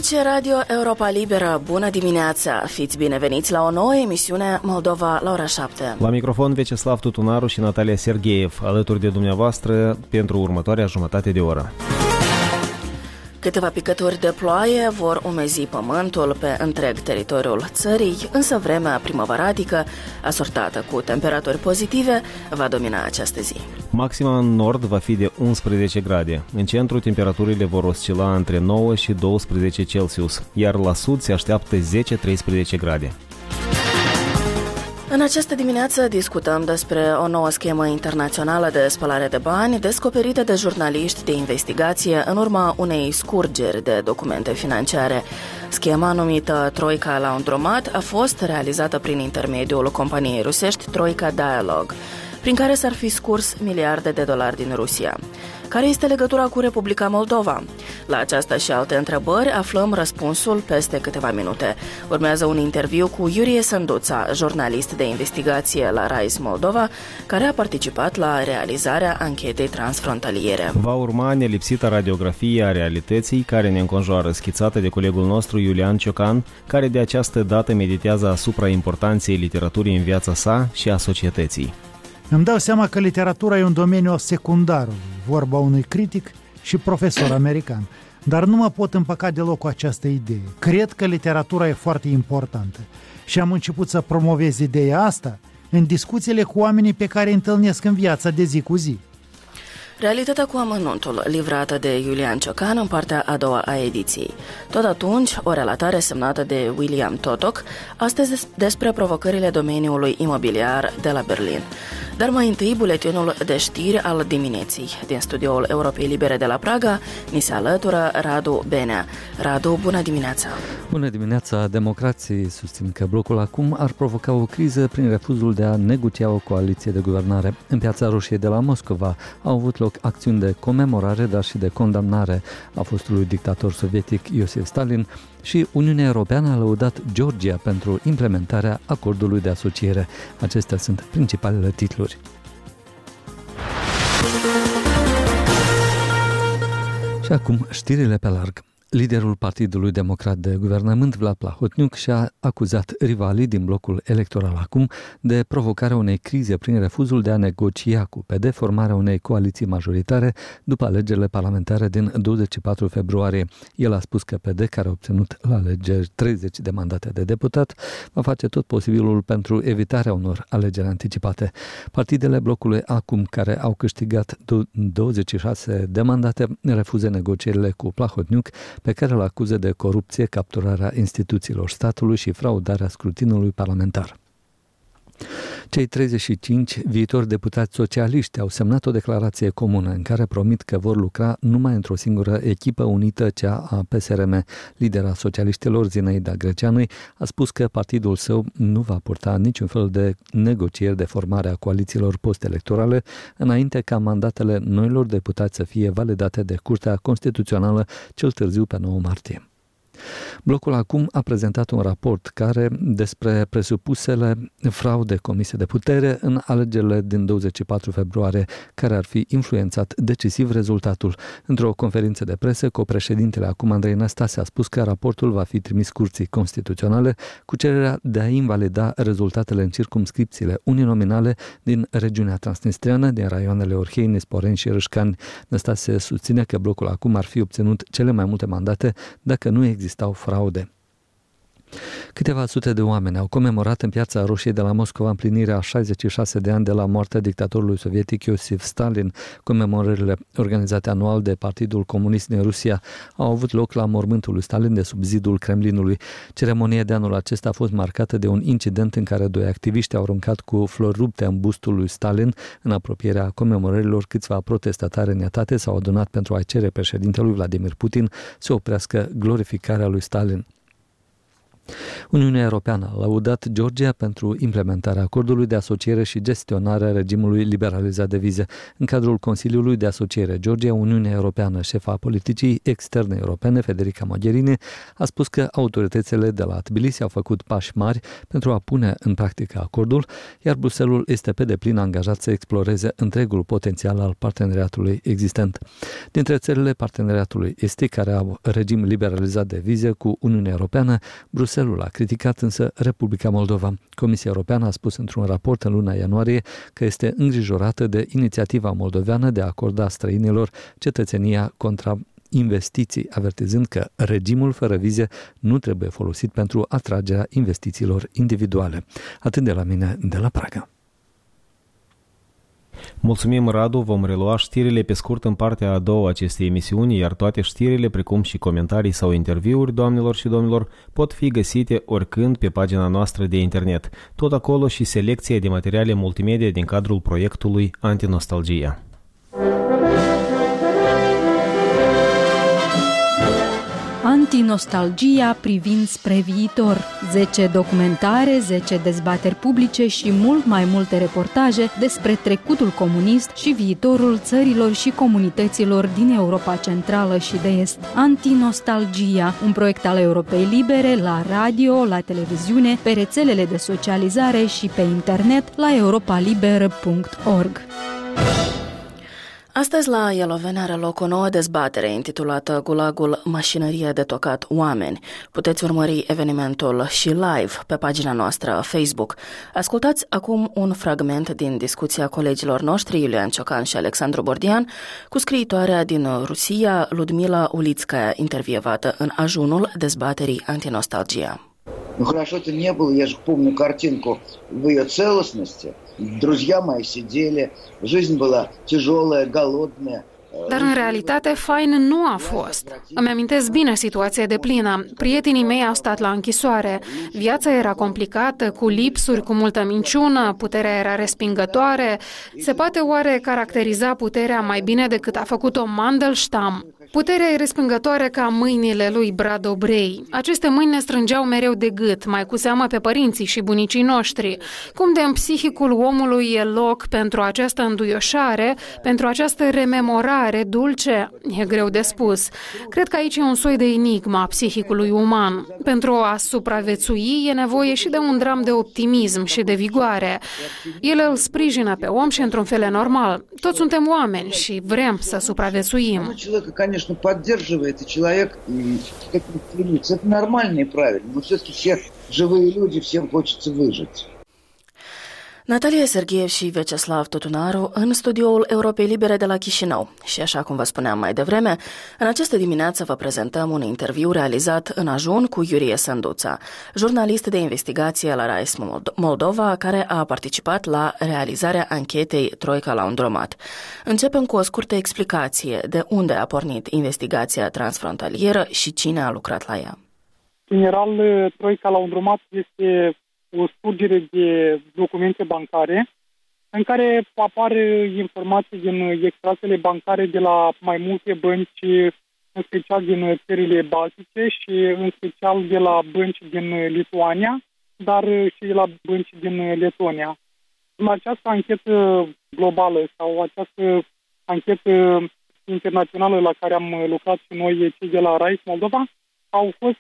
Amici Radio Europa Liberă, bună dimineața! Fiți bineveniți la o nouă emisiune Moldova la ora 7. La microfon Vyacheslav Tutunaru și Natalia Sergeev, alături de dumneavoastră pentru următoarea jumătate de oră. Câteva picături de ploaie vor umezi pământul pe întreg teritoriul țării, însă vremea primăvaratică, asortată cu temperaturi pozitive, va domina această zi. Maxima în nord va fi de 11 grade. În centru, temperaturile vor oscila între 9 și 12 Celsius, iar la sud se așteaptă 10-13 grade. În această dimineață discutăm despre o nouă schemă internațională de spălare de bani descoperită de jurnaliști de investigație în urma unei scurgeri de documente financiare. Schema numită Troika Laundromat a fost realizată prin intermediul companiei rusești Troika Dialog, prin care s-ar fi scurs miliarde de dolari din Rusia. Care este legătura cu Republica Moldova? La aceasta și alte întrebări aflăm răspunsul peste câteva minute. Urmează un interviu cu Iurie Sânduța, jurnalist de investigație la RISE Moldova, care a participat la realizarea anchetei transfrontaliere. Va urma nelipsita radiografie a realității care ne înconjoară, schițată de colegul nostru Iulian Ciocan, care de această dată meditează asupra importanței literaturii în viața sa și a societății. Îmi dau seama că literatura e un domeniu secundar, vorba unui critic și profesor american, dar nu mă pot împăca deloc cu această idee. Cred că literatura e foarte importantă și am început să promovez ideea asta în discuțiile cu oamenii pe care îi întâlnesc în viața de zi cu zi. Realitatea cu amănuntul, livrată de Iulian Ciocan în partea a doua a ediției. Tot atunci, o relatare semnată de William Totok, astăzi despre provocările domeniului imobiliar de la Berlin. Dar mai întâi, buletinul de știri al dimineții. Din studioul Europei Libere de la Praga, ni se alătură Radu Benea. Radu, bună dimineața! Bună dimineața! Democrații susțin că blocul acum ar provoca o criză prin refuzul de a negocia o coaliție de guvernare. În Piața Roșie de la Moscova au avut loc acțiuni de comemorare, dar și de condamnare a fostului dictator sovietic Iosif Stalin și Uniunea Europeană a lăudat Georgia pentru implementarea acordului de asociere. Acestea sunt principalele titluri. Și acum știrile pe larg. Liderul Partidului Democrat de Guvernământ, Vlad Plahotniuc, și-a acuzat rivalii din blocul electoral acum de provocarea unei crize prin refuzul de a negocia cu PD formarea unei coaliții majoritare după alegerile parlamentare din 24 februarie. El a spus că PD, care a obținut la alegeri 30 de mandate de deputat, va face tot posibilul pentru evitarea unor alegeri anticipate. Partidele blocului acum, care au câștigat 26 de mandate, refuză negocierile cu Plahotniuc, pe care îl acuză de corupție, capturarea instituțiilor statului și fraudarea scrutinului parlamentar. Cei 35 viitori deputați socialiști au semnat o declarație comună în care promit că vor lucra numai într-o singură echipă unită, cea a PSRM. Lidera socialiștilor, Zinaida Greceanui, a spus că partidul său nu va purta niciun fel de negocieri de formare a coalițiilor post-electorale înainte ca mandatele noilor deputați să fie validate de Curtea Constituțională cel târziu pe 9 martie. Blocul acum a prezentat un raport despre presupusele fraude comise de putere în alegerile din 24 februarie, care ar fi influențat decisiv rezultatul. Într-o conferință de presă, copreședintele acum Andrei Năstase a spus că raportul va fi trimis Curții Constituționale cu cererea de a invalida rezultatele în circumscripțiile uninominale din regiunea transnistriană, din raioanele Orhei, Sporeni și Râșcani. Năstase susține că blocul acum ar fi obținut cele mai multe mandate dacă nu existau fraude. Câteva sute de oameni au comemorat în Piața Roșie de la Moscova împlinirea a 66 de ani de la moartea dictatorului sovietic Iosif Stalin. Comemorările organizate anual de Partidul Comunist din Rusia au avut loc la mormântul lui Stalin de sub zidul Kremlinului. Ceremonia de anul acesta a fost marcată de un incident în care doi activiști au aruncat cu flori rupte în bustul lui Stalin. În apropierea comemorărilor, câțiva protestatari îniatate s-au adunat pentru a cere președintelui Vladimir Putin să oprească glorificarea lui Stalin. Uniunea Europeană a lăudat Georgia pentru implementarea acordului de asociere și gestionarea regimului liberalizat de vize. În cadrul Consiliului de Asociere Georgia-Uniunea Europeană, șefa politicii externe europene, Federica Mogherini, a spus că autoritățile de la Tbilisi au făcut pași mari pentru a pune în practică acordul, iar Bruxelles este pe deplin angajat să exploreze întregul potențial al parteneriatului existent. Dintre țările parteneriatului estic care au regim liberalizat de vize cu Uniunea Europeană, Bruxelles a criticat însă Republica Moldova. Comisia Europeană a spus într-un raport în luna ianuarie că este îngrijorată de inițiativa moldoveană de a acorda străinilor cetățenia contra investiții, avertizând că regimul fără vize nu trebuie folosit pentru atragerea investițiilor individuale. Atât de la mine, de la Praga. Mulțumim, Radu, vom relua știrile pe scurt în partea a doua acestei emisiuni, iar toate știrile, precum și comentarii sau interviuri, doamnelor și domnilor, pot fi găsite oricând pe pagina noastră de internet. Tot acolo și selecția de materiale multimedia din cadrul proiectului Antinostalgia. Antinostalgia privind spre viitor. 10 documentare, 10 dezbateri publice și mult mai multe reportaje despre trecutul comunist și viitorul țărilor și comunităților din Europa Centrală și de Est. Antinostalgia, un proiect al Europei Libere, la radio, la televiziune, pe rețelele de socializare și pe internet la europaliberă.org. Astăzi la Ialoveni are loc o nouă dezbatere intitulată Gulagul, mașinărie de tocat oameni. Puteți urmări evenimentul și live pe pagina noastră Facebook. Ascultați acum un fragment din discuția colegilor noștri Iulian Ciocan și Alexandru Bordian cu scriitoarea din Rusia Ludmila Ulitskaya, intervievată în ajunul dezbaterii Antinostalgia. Ну хорошо, это не было, я же помню картинку в ее целостности. Друзья мои сидели, жизнь была tяжелая, голодная. Dar în realitate fain nu a fost. Îmi amintesc bine situația de plină. Prietenii mei au stat la închisoare. Viața era complicată, cu lipsuri, cu multă minciună, puterea era respingătoare. Se poate oare caracteriza puterea mai bine decât a făcut-o Mandelstam? Puterea e respingătoare ca mâinile lui Brad Obrei. Aceste mâini ne strângeau mereu de gât, mai cu seamă pe părinții și bunicii noștri. Cum de în psihicul omului e loc pentru această înduioșare, pentru această rememorare dulce, e greu de spus. Cred că aici e un soi de enigmă a psihicului uman. Pentru a supraviețui e nevoie și de un dram de optimism și de vigoare. El îl sprijină pe om și într-un fel e normal. Toți suntem oameni și vrem să supraviețuim. Поддерживает, и человек к этому стремится. Это нормально и правильно. Но все-таки все живые люди, всем хочется выжить. Natalia Sergiev și Vyacheslav Tutunaru în studioul Europei Libere de la Chișinău. Și așa cum vă spuneam mai devreme, în această dimineață vă prezentăm un interviu realizat în ajun cu Iurie Sânduța, jurnalist de investigație la RAIS Moldova, care a participat la realizarea anchetei Troica la Undromat. Începem cu o scurtă explicație de unde a pornit investigația transfrontalieră și cine a lucrat la ea. General, Troica la Undromat este o scurgere de documente bancare în care apar informații din extrasele bancare de la mai multe bănci, în special din țările baltice și în special de la bănci din Lituania, dar și de la bănci din Letonia. În această anchetă globală sau această anchetă internațională la care am lucrat și noi, cei de la RAIS Moldova, au fost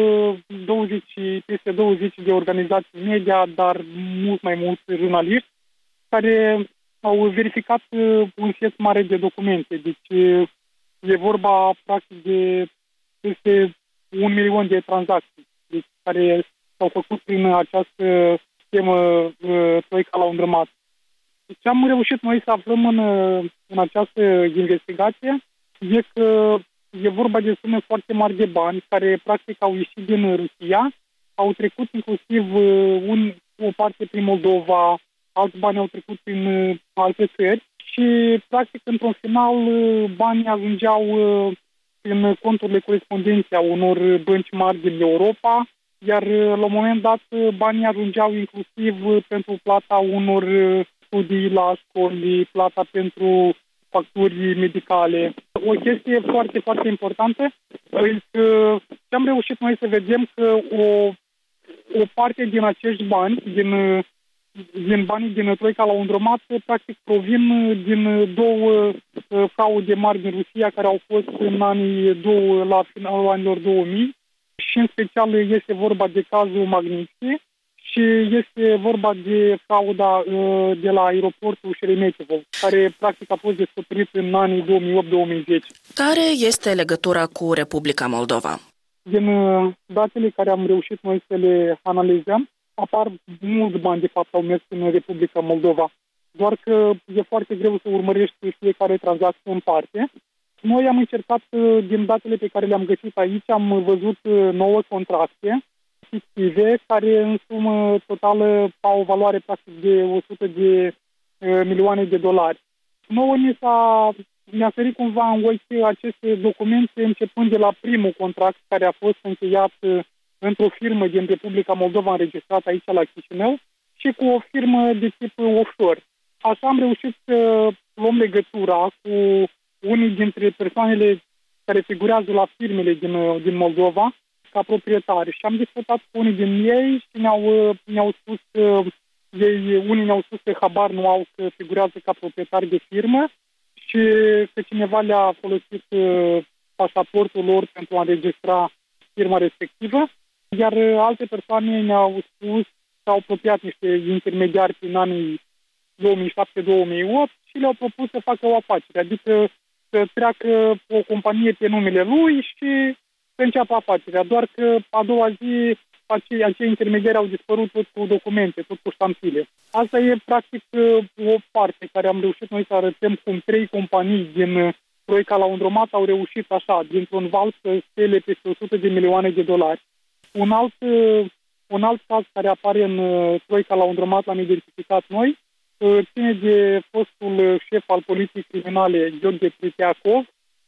peste 20 de organizații media, dar mult mai mulți jurnaliști, care au verificat un set mare de documente. Deci e vorba practic de peste 1 milion de tranzacții care s-au făcut prin această schemă Troica la Undromat. Ce am reușit noi să aflăm în această investigație e că e vorba de sume foarte mari de bani care practic au ieșit din Rusia, au trecut inclusiv o parte prin Moldova, alți bani au trecut prin alte țări și practic într-un final banii ajungeau în conturile corespondențe a unor bănci mari din Europa, iar la un moment dat banii ajungeau inclusiv pentru plata unor studii la școli, plata pentru facturi medicale. O chestie foarte, foarte importantă este că ce am reușit noi să vedem că o o parte din acești bani, din banii din Troica Laundromat, practic provin din două fraude mari din Rusia care au fost în la finalul anilor 2000 și în special este vorba de cazul Magnitsky și este vorba de frauda de la aeroportul Șeremetyevo, care practic a fost descoperit în anii 2008-2010. Care este legătura cu Republica Moldova? Din datele care am reușit noi să le analizăm, apar mulți bani, de fapt, au mers în Republica Moldova. Doar că e foarte greu să urmărești fiecare tranzacție în parte. Noi am încercat, din datele pe care le-am găsit aici, am văzut 9 contracte fictive, care în sumă totală au o valoare practic de 100 de milioane de dolari. Nouă mi-a sărit cumva în ochi aceste documente începând de la primul contract care a fost încheiat într-o firmă din Republica Moldova înregistrată aici la Chișinău și cu o firmă de tip offshore. Așa am reușit să luăm legătura cu unii dintre persoanele care figurează la firmele din Moldova ca proprietari și am discutat cu unii din ei și ne-au spus că unii ne-au spus că habar nu au că figurează ca proprietari de firmă și că cineva le-a folosit pașaportul lor pentru a înregistra firma respectivă, iar alte persoane ne-au spus că au apropiat niște intermediari prin anii 2007-2008 și le-au propus să facă o afacere, adică să treacă o companie pe numele lui și să înceapă afacerea. Doar că a doua zi acei intermediari au dispărut tot cu documente, tot cu ștampile. Asta e practic o parte care am reușit noi să arătăm cum 3 companii din Troica Laundromat au reușit așa, dintr-un val, să stele peste 100 de milioane de dolari. Un alt caz care apare în Troica Laundromat, l-am identificat noi, ține de fostul șef al poliției criminale, Gheorghe Tritiakov,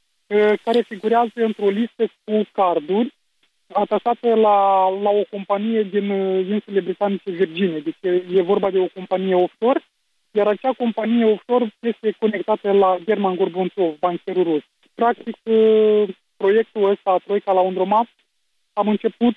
care figurează într-o listă cu carduri atașată la o companie din insulele britanice Virginia. Deci e vorba de o companie offshore, iar acea companie offshore este conectată la German Gorbachev, bancherul rus. Practic, proiectul ăsta, Troica Laundromat, am început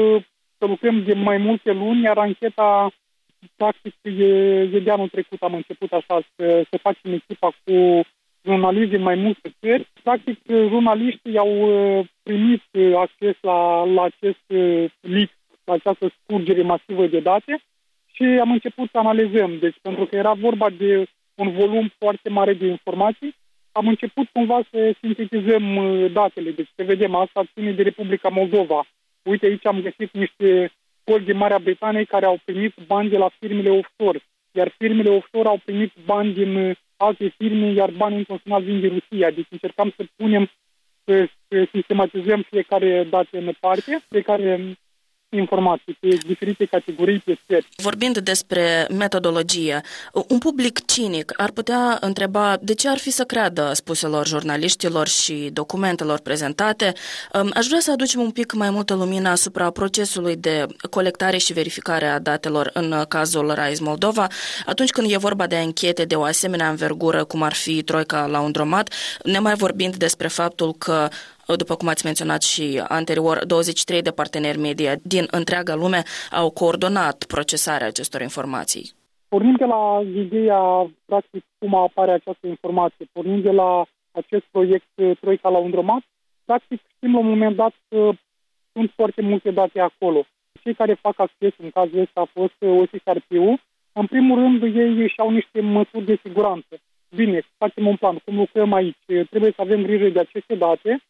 să lucrăm de mai multe luni, iar ancheta, practic, e de anul trecut am început așa să facem echipa cu jurnaliști din mai multe țări. Practic, jurnaliștii au primit acces la acest leak, la această scurgere masivă de date și am început să analizăm. Deci, pentru că era vorba de un volum foarte mare de informații, am început cumva să sintetizăm datele. Deci, să vedem, asta ține de Republica Moldova. Uite, aici am găsit niște coli din Marea Britanie care au primit bani de la firmele offshore, iar firmele offshore au primit bani din alte firme, iar banii într-un final vin din Rusia. Deci încercam să punem, să sistematizăm fiecare dată în parte, fiecare informații pe diferite categorii pe țări. Vorbind despre metodologie, un public cinic ar putea întreba de ce ar fi să creadă spuselor jurnaliștilor și documentelor prezentate. Aș vrea să aducem un pic mai multă lumină asupra procesului de colectare și verificare a datelor în cazul Rise Moldova. Atunci când e vorba de anchete de o asemenea învergură, cum ar fi Troica Laundromat, nemai vorbind despre faptul că, după cum ați menționat și anterior, 23 de parteneri media din întreaga lume au coordonat procesarea acestor informații. Pornind de la ideea, practic, cum apare această informație, pornind de la acest proiect Troica Laundromat, practic știm la un moment dat că sunt foarte multe date acolo. Cei care fac acces, în cazul ăsta a fost OSCRP-ul, în primul rând ei și-au niște măsuri de siguranță. Bine, facem un plan, cum lucrăm aici, trebuie să avem grijă de aceste date,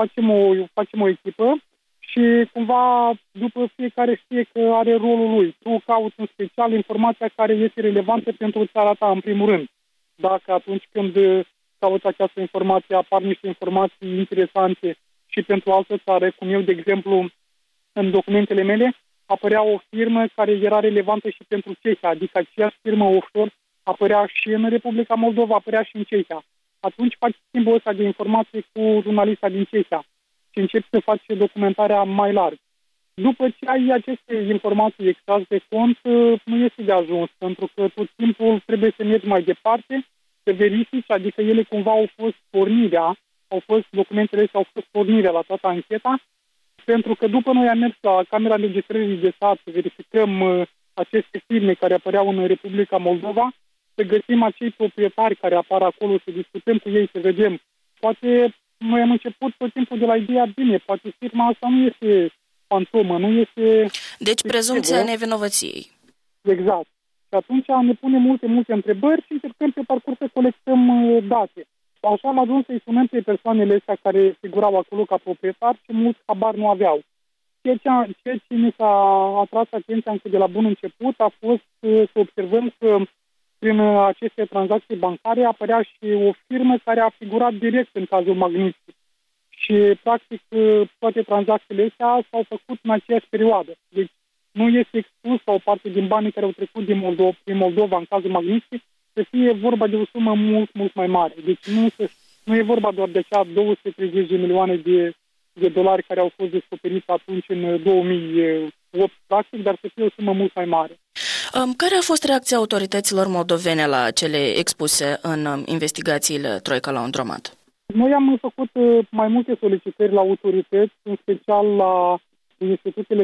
facem o echipă și cumva după fiecare știe că are rolul lui. Tu cauți în special informația care este relevantă pentru țara ta, în primul rând. Dacă atunci când cauți această informație apar niște informații interesante și pentru altă țară, cum eu, de exemplu, în documentele mele, apărea o firmă care era relevantă și pentru Cehia, adică aceeași firmă offshore apărea și în Republica Moldova, apărea și în Cehia. Atunci faci schimbul ăsta de informații cu jurnalista din Cehia și începi să faci documentarea mai larg. După ce ai aceste informații extrase de cont, nu este de ajuns, pentru că tot timpul trebuie să mergi mai departe, să verifici, adică ele cumva au fost pornirea, documentele astea au fost pornirea la toată ancheta Pentru că după noi am mers la Camera Înregistrării de Stat să verificăm aceste firme care apăreau în Republica Moldova, să găsim acei proprietari care apar acolo, să discutăm cu ei, să vedem. Poate noi am început tot timpul de la ideea, bine, poate firma asta nu este fantomă, nu este... Deci prezumția nevinovăției. Exact. Și atunci ne punem multe întrebări și încercăm pe parcurs să colectăm date. Așa am ajuns să-i sunăm pe persoanele astea care figurau acolo ca proprietari și mulți habar nu aveau. Ceea ce ne s-a atras atenția încă de la bun început a fost să observăm că prin aceste tranzacții bancare apărea și o firmă care a figurat direct în cazul Magnitsky. Și, practic, toate tranzacțiile astea s-au făcut în aceeași perioadă. Deci nu este exclus sau o parte din banii care au trecut din Moldova în cazul Magnitsky să fie vorba de o sumă mult mai mare. Deci nu e vorba doar de acea 230 de milioane de dolari care au fost descoperiți atunci în 2008, practic, dar să fie o sumă mult mai mare. Care a fost reacția autorităților moldovene la cele expuse în investigațiile Troica Laundromat? Noi am făcut mai multe solicitări la autorități, în special la instituțiile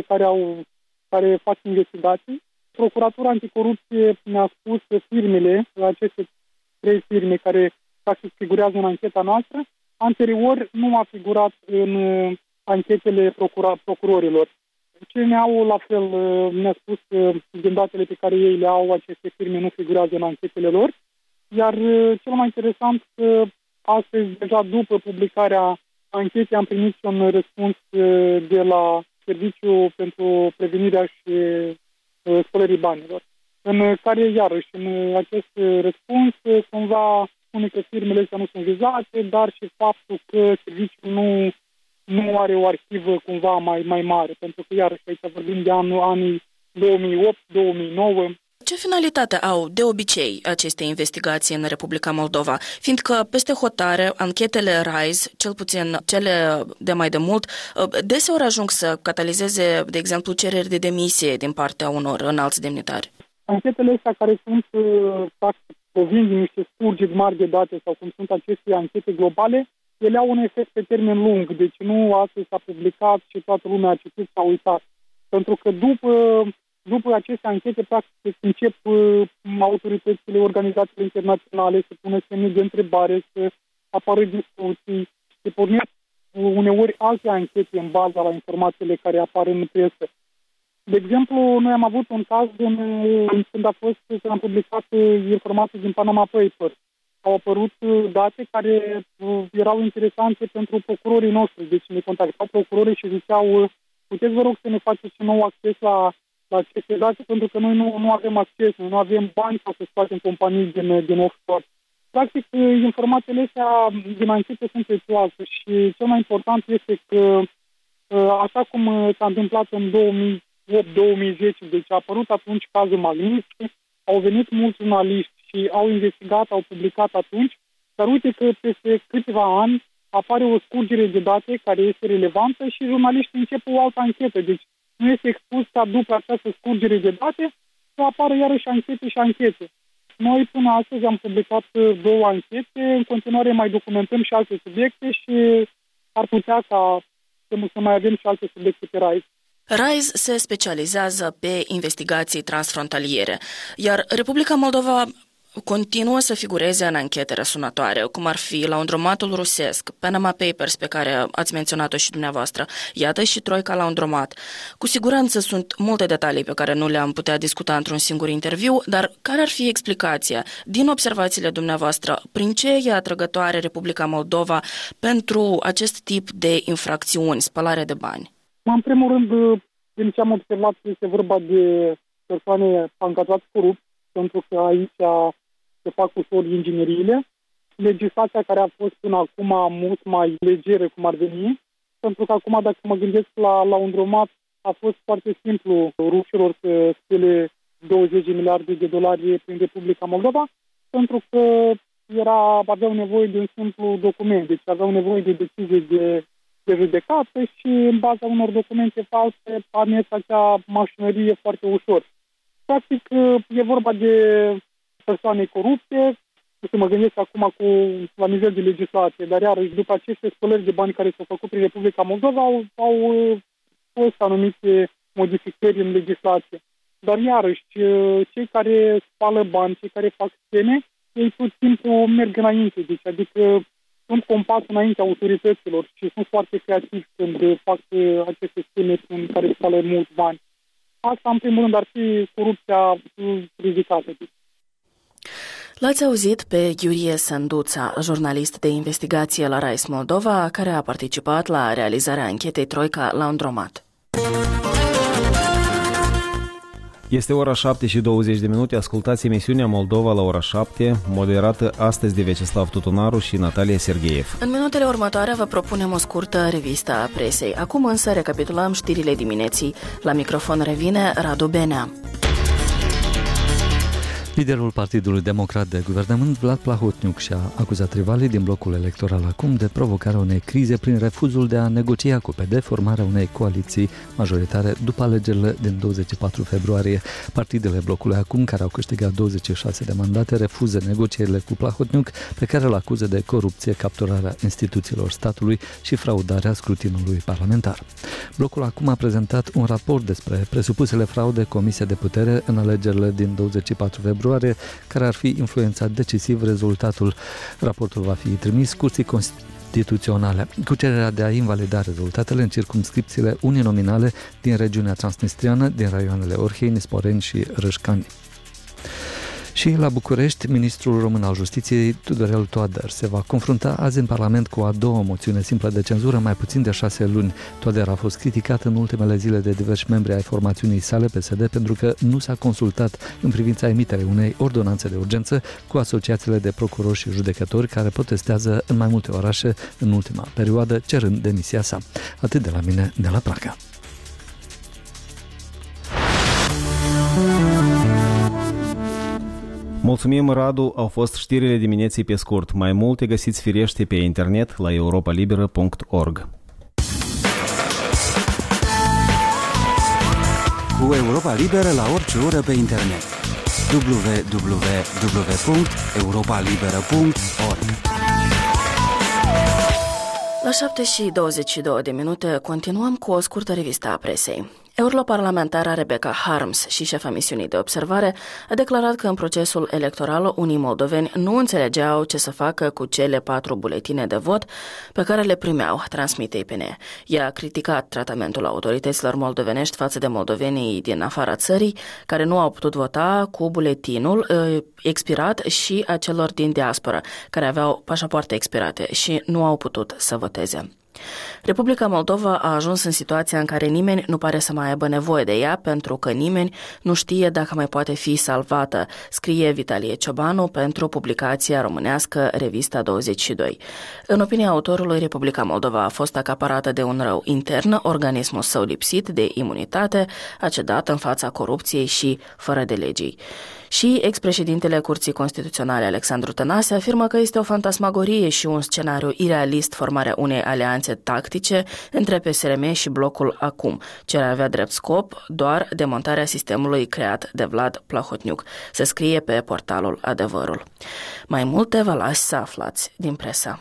care fac investigații. Procuratura Anticorupție ne-a spus că aceste 3 firme care practic figurează în ancheta noastră, anterior nu a figurat în anchetele procurorilor. Cine au, la fel, ne-a spus că din datele pe care ei le au, aceste firme nu figurează în anchetele lor. Iar cel mai interesant că astăzi, deja după publicarea anchetei, am primit un răspuns de la Serviciul pentru Prevenirea și Spălării Banilor, în care, iarăși, în acest răspuns, cumva spune că firmele astea nu sunt vizate, dar și faptul că serviciul nu are o arhivă cumva mai mare, pentru că, iarăși, aici vorbim de anii 2008-2009. Ce finalitate au de obicei aceste investigații în Republica Moldova? Fiindcă peste hotare, anchetele RISE, cel puțin cele de mai demult, deseori ajung să catalizeze, de exemplu, cereri de demisie din partea unor înalți demnitari. Anchetele astea care provin din niște scurgeri mari de date sau cum sunt aceste anchete globale, ele au un efect pe termen lung, deci nu astăzi s-a publicat și toată lumea a citit, s-a uitat. Pentru că după aceste anchete, practic, încep autoritățile, organizațiile internaționale să pună semne de întrebare, să apară discuții, să pornesc uneori alte anchete în baza la informațiile care apar în presă. De exemplu, noi am avut un caz când am publicat informații din Panama Papers. Au apărut date care erau interesante pentru procurorii noștri. Deci ne contactau procurorii și ziceau, puteți, vă rog, să ne faceți și nou acces la aceste date, pentru că noi nu avem acces, noi nu avem bani ca să scoatem companii din offshore. Practic, informațiile astea din anchete sunt prețioase și cel mai important este că, așa cum s-a întâmplat în 2008-2010, deci a apărut atunci cazul Magnitsky, au venit mulți jurnaliști și au investigat, au publicat atunci, dar uite că peste câțiva ani apare o scurgere de date care este relevantă și jurnaliștii încep o altă anchetă. Deci nu este expus ca după această scurgere de date să apară iarăși anchete. Noi până astăzi am publicat 2 anchete, în continuare mai documentăm și alte subiecte și ar putea să mai avem și alte subiecte pe RISE. RISE se specializează pe investigații transfrontaliere, iar Republica Moldova continuă să figureze în anchete răsunătoare, cum ar fi Laundromatul rusesc, Panama Papers, pe care ați menționat-o și dumneavoastră, iată și Troica Laundromat. Cu siguranță sunt multe detalii pe care nu le-am putea discuta într-un singur interviu, dar care ar fi explicația, din observațiile dumneavoastră, prin ce e atrăgătoare Republica Moldova pentru acest tip de infracțiuni, spălare de bani? În primul rând, din ce am observat, este vorba de persoane angajați corupți, pentru că aici se fac ușor ingineriile. Legislația care a fost până acum mult mai legeră, cum ar veni, pentru că acum, dacă mă gândesc la Laundromat, a fost foarte simplu rușilor să spele 20 de miliarde de dolari prin Republica Moldova, pentru că aveau nevoie de un simplu document, deci aveau nevoie de decizie de judecată și în baza unor documente false a mers acea mașinărie foarte ușor. Practic, e vorba de persoane corupte, să mă gândesc acum la nivel de legislație, dar iarăși după aceste spălări de bani care s-au făcut prin Republica Moldova au fost anumite modificări în legislație. Dar iarăși, cei care spală bani, cei care fac scheme, ei tot timpul merg înainte, deci, adică sunt compați înaintea autorităților și sunt foarte creativi când fac aceste scheme în care spală mulți bani. Asta, în primul rând, ar fi corupția ridicată. L-ați auzit pe Iurie Sânduța, jurnalist de investigație la RAIS Moldova, care a participat la realizarea anchetei Troica Laundromat. Este ora 7:20, ascultați emisiunea Moldova la ora 7, moderată astăzi de Vyacheslav Tutunaru și Natalia Sergeev. În minutele următoare vă propunem o scurtă revistă a presei. Acum însă recapitulăm știrile dimineții. La microfon revine Radu Benea. Liderul Partidului Democrat de Guvernământ, Vlad Plahotniuc, și-a acuzat rivalii din blocul electoral acum de provocarea unei crize prin refuzul de a negocia cu PD formarea unei coaliții majoritare după alegerile din 24 februarie. Partidele blocului acum, care au câștigat 26 de mandate, refuză negocierile cu Plahotniuc, pe care îl acuză de corupție, capturarea instituțiilor statului și fraudarea scrutinului parlamentar. Blocul acum a prezentat un raport despre presupusele fraude comise de putere în alegerile din 24 februarie, care ar fi influențat decisiv rezultatul. Raportul va fi trimis Curții Constituționale cu cererea de a invalida rezultatele în circumscripțiile uninominale din regiunea transnistriană, din raioanele Orhei, Sporeni și Râșcani. Și la București, ministrul român al Justiției, Tudorel Toader, se va confrunta azi în Parlament cu a doua moțiune simplă de cenzură mai puțin de 6 luni. Toader a fost criticat în ultimele zile de diversi membri ai formațiunii sale PSD pentru că nu s-a consultat în privința emiterei unei ordonanțe de urgență cu asociațiile de procurori și judecători care protestează în mai multe orașe în ultima perioadă, cerând demisia sa. Atât de la mine, de la Praga. Mulțumim, Radu, au fost știrile dimineții pe scurt. Mai multe găsiți firește pe internet la europalibera.org. Cu Europa Liberă la orice oră pe internet. www.europalibera.org. La 7:22 continuăm cu o scurtă revistă a presei. Europarlamentara Rebecca Harms și șefa misiunii de observare a declarat că în procesul electoral unii moldoveni nu înțelegeau ce să facă cu cele 4 buletine de vot pe care le primeau, transmite IPN. Ea a criticat tratamentul autorităților moldovenești față de moldovenii din afara țării care nu au putut vota cu buletinul expirat și a celor din diaspora care aveau pașapoarte expirate și nu au putut să voteze. Republica Moldova a ajuns în situația în care nimeni nu pare să mai aibă nevoie de ea pentru că nimeni nu știe dacă mai poate fi salvată, scrie Vitalie Ciobanu pentru publicația românească Revista 22. În opinia autorului, Republica Moldova a fost acaparată de un rău intern, organismul său lipsit de imunitate, a cedat în fața corupției și fără de legii. Și ex-președintele Curții Constituționale Alexandru Tănase afirmă că este o fantasmagorie și un scenariu irealist formarea unei alianțe tactice între PSRM și blocul acum, ce ar avea drept scop doar demontarea sistemului creat de Vlad Plahotniuc, se scrie pe portalul Adevărul. Mai multe vă las să aflați din presă.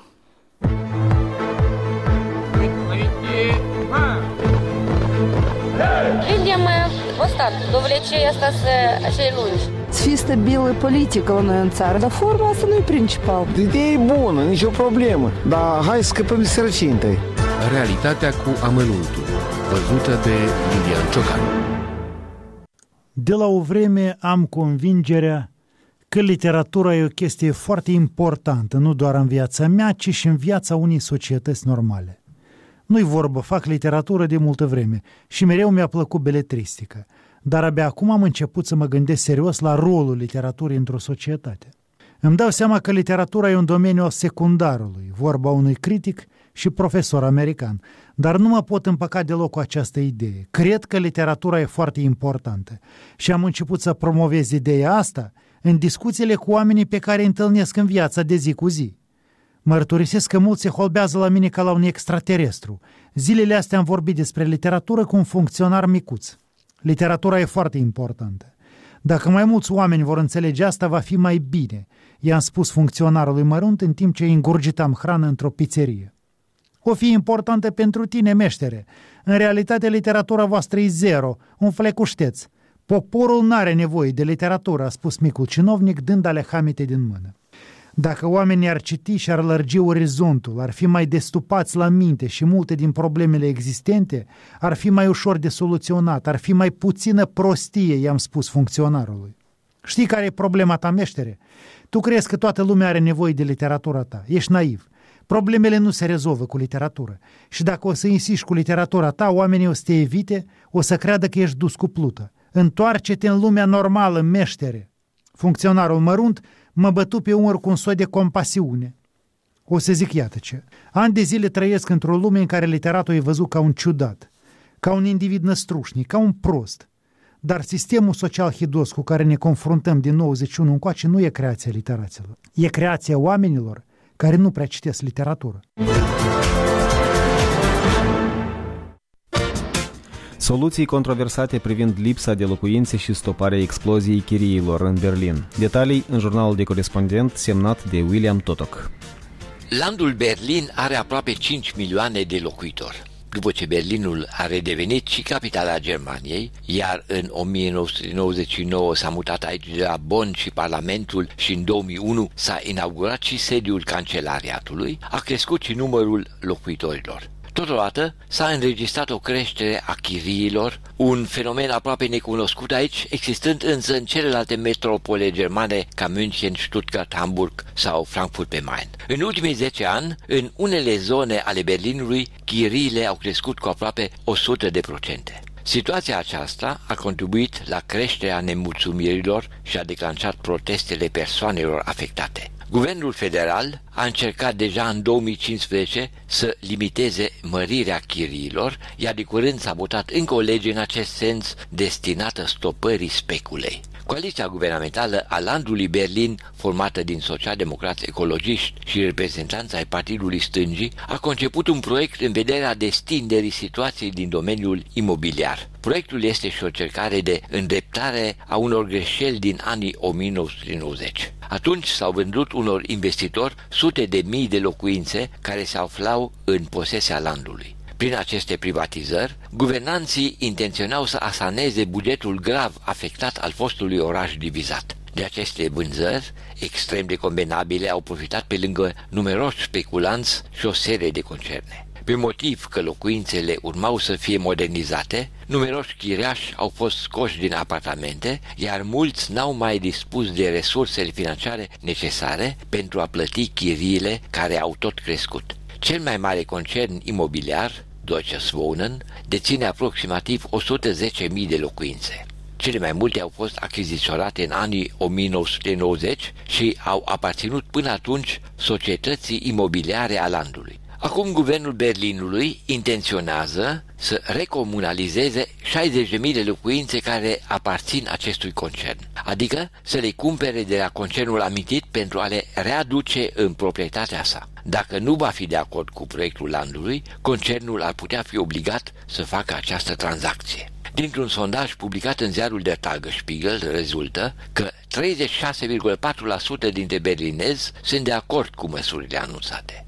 Видим устат, довлечение остаться acei lungi. Să fie stabilă politică la noi în țară, dar forma asta nu e principal. Ideea e bună, nicio problemă, dar hai să scăpăm de sărăcie întâi. Realitatea cu amănuntul, văzută de Iulian Ciocan. De la o vreme am convingerea că literatura e o chestie foarte importantă, nu doar în viața mea, ci și în viața unei societăți normale. Nu-i vorbă, fac literatură de multă vreme și mereu mi-a plăcut beletristica, dar abia acum am început să mă gândesc serios la rolul literaturii într-o societate. Îmi dau seama că literatura e un domeniu al secundarului, vorba unui critic și profesor american, dar nu mă pot împăca deloc cu această idee. Cred că literatura e foarte importantă și am început să promovez ideea asta în discuțiile cu oamenii pe care îi întâlnesc în viața de zi cu zi. Mărturisesc că mulți se holbează la mine ca la un extraterestru. Zilele astea am vorbit despre literatură cu un funcționar micuț. Literatura e foarte importantă. Dacă mai mulți oameni vor înțelege asta, va fi mai bine. i-am spus funcționarului mărunt în timp ce îngurgitam hrană într-o pizzerie. O fi importantă pentru tine, meștere. În realitate, literatura voastră e zero, un flecușteț. Poporul n-are nevoie de literatură, a spus micul cinovnic, dând alehamite din mână. Dacă oamenii ar citi și ar lărgi orizontul, ar fi mai destupați la minte și multe din problemele existente ar fi mai ușor de soluționat, ar fi mai puțină prostie, i-am spus funcționarului. Știi care e problema ta, meștere? Tu crezi că toată lumea are nevoie de literatura ta. Ești naiv. Problemele nu se rezolvă cu literatură. Și dacă o să insiști cu literatura ta, oamenii o să te evite, o să creadă că ești dus cu plută. Întoarce-te în lumea normală, meștere. Funcționarul mărunt mă bătu pe umăr cu un soi de compasiune. O să zic, iată ce. Ani de zile trăiesc într-o lume în care literatul e văzut ca un ciudat, ca un individ năstrușnic, ca un prost. Dar sistemul social hidos cu care ne confruntăm din 91 încoace nu e creația literaților. E creația oamenilor care nu prea citesc literatură. Soluții controversate privind lipsa de locuințe și stoparea exploziei chiriilor în Berlin. Detalii în jurnalul de corespondent semnat de William Totok. Landul Berlin are aproape 5 milioane de locuitori. După ce Berlinul a redevenit și capitala Germaniei, iar în 1999 s-a mutat aici de la Bonn și Parlamentul și în 2001 s-a inaugurat și sediul Cancelariatului, a crescut și numărul locuitorilor. Totodată s-a înregistrat o creștere a chiriilor, un fenomen aproape necunoscut aici, existând însă în celelalte metropole germane ca München, Stuttgart, Hamburg sau Frankfurt pe Main. În ultimii 10 ani, în unele zone ale Berlinului, chiriile au crescut cu aproape 100%. Situația aceasta a contribuit la creșterea nemulțumirilor și a declanșat protestele persoanelor afectate. Guvernul federal a încercat deja în 2015 să limiteze mărirea chiriilor, iar de curând s-a votat încă o lege în acest sens destinată stopării speculei. Coaliția guvernamentală a landului Berlin, formată din socialdemocrați ecologiști și reprezentanți ai Partidului Stângii, a conceput un proiect în vederea destinderii situației din domeniul imobiliar. Proiectul este și o încercare de îndreptare a unor greșeli din anii 1990. Atunci s-au vândut unor investitori sute de mii de locuințe care se aflau în posesia landului. Prin aceste privatizări, guvernanții intenționau să asaneze bugetul grav afectat al fostului oraș divizat. De aceste vânzări extrem de convenabile au profitat pe lângă numeroși speculanți și o serie de concerne. Pe motiv că locuințele urmau să fie modernizate, numeroși chiriași au fost scoși din apartamente, iar mulți n-au mai dispus de resursele financiare necesare pentru a plăti chiriile care au tot crescut. Cel mai mare concern imobiliar, Deutsches Wohnen, deține aproximativ 110.000 de locuințe. Cele mai multe au fost achiziționate în anii 1990 și au aparținut până atunci societății imobiliare a landului. Acum guvernul Berlinului intenționează să recomunalizeze 60.000 de locuințe care aparțin acestui concern, adică să le cumpere de la concernul amintit pentru a le readuce în proprietatea sa. Dacă nu va fi de acord cu proiectul landului, concernul ar putea fi obligat să facă această tranzacție. Dintr-un sondaj publicat în ziarul Der Tagesspiegel rezultă că 36,4% dintre berlinezi sunt de acord cu măsurile anunțate.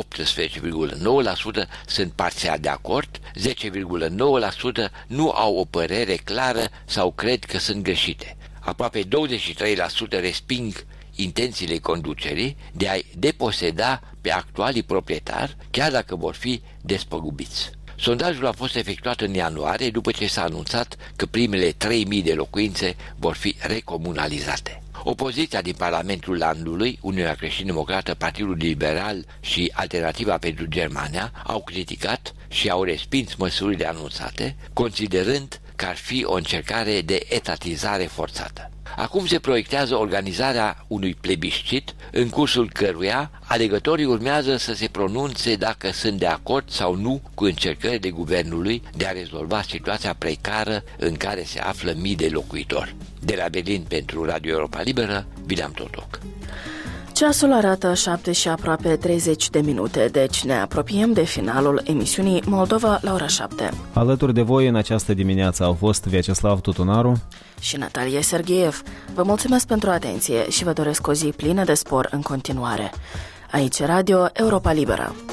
18,9% sunt parțial de acord, 10,9% nu au o părere clară sau cred că sunt greșite. Aproape 23% resping intențiile conducerii de a-i deposeda pe actualii proprietari, chiar dacă vor fi despăgubiți. Sondajul a fost efectuat în ianuarie după ce s-a anunțat că primele 3.000 de locuințe vor fi recomunalizate. Opoziția din Parlamentul Landului, Uniunea Creștin-Democrată, Partidul Liberal și Alternativa pentru Germania au criticat și au respins măsurile anunțate, considerând că ar fi o încercare de etatizare forțată. Acum se proiectează organizarea unui plebiscit, în cursul căruia alegătorii urmează să se pronunțe dacă sunt de acord sau nu cu încercările guvernului de a rezolva situația precară în care se află mii de locuitori. De la Berlin pentru Radio Europa Liberă, William Totok. Ceasul arată 7 și aproape 30 de minute, deci ne apropiem de finalul emisiunii Moldova la ora 7. Alături de voi în această dimineață au fost Vyacheslav Tutunaru și Natalia Sergeev. Vă mulțumesc pentru atenție și vă doresc o zi plină de spor în continuare. Aici Radio Europa Liberă.